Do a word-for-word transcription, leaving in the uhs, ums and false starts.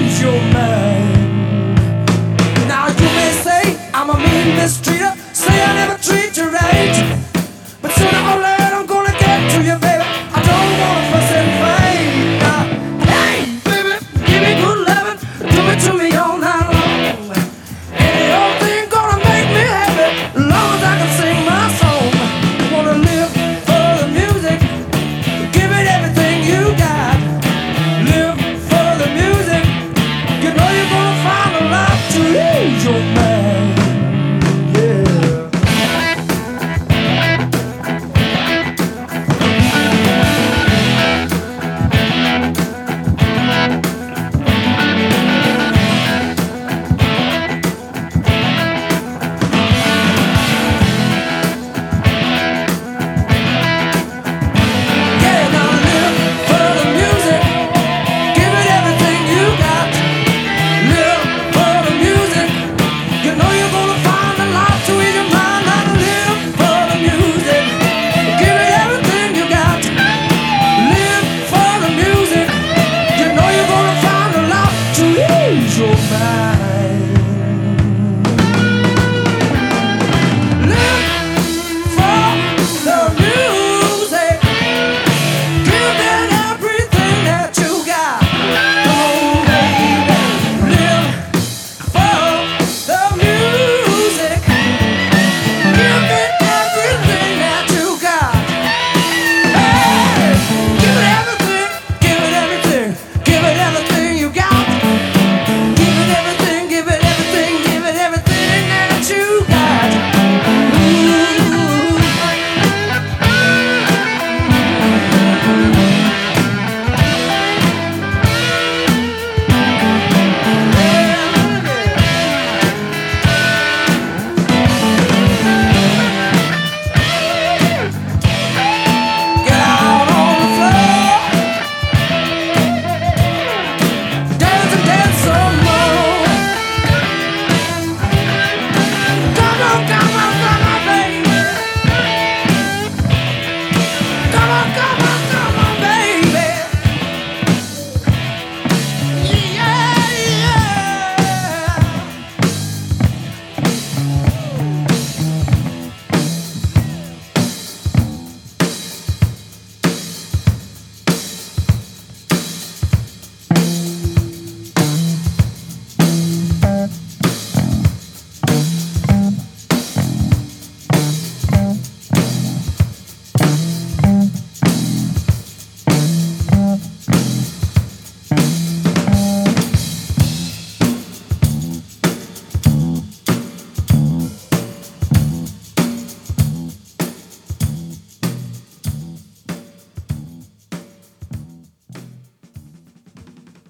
ease your mind. Now you may say I'm a mean mistreater, say I never treat you right, but sooner or later I'm gonna get to you, baby. I don't wanna fuss and fight. Now, hey, baby, give me good loving, do it to me all night long. Any old thing gonna make me happy, as long as I can sing my song. I wanna live for the music, give it everything you got. Live for the music, you know you're gonna find a lot to ease your mind. Your mind.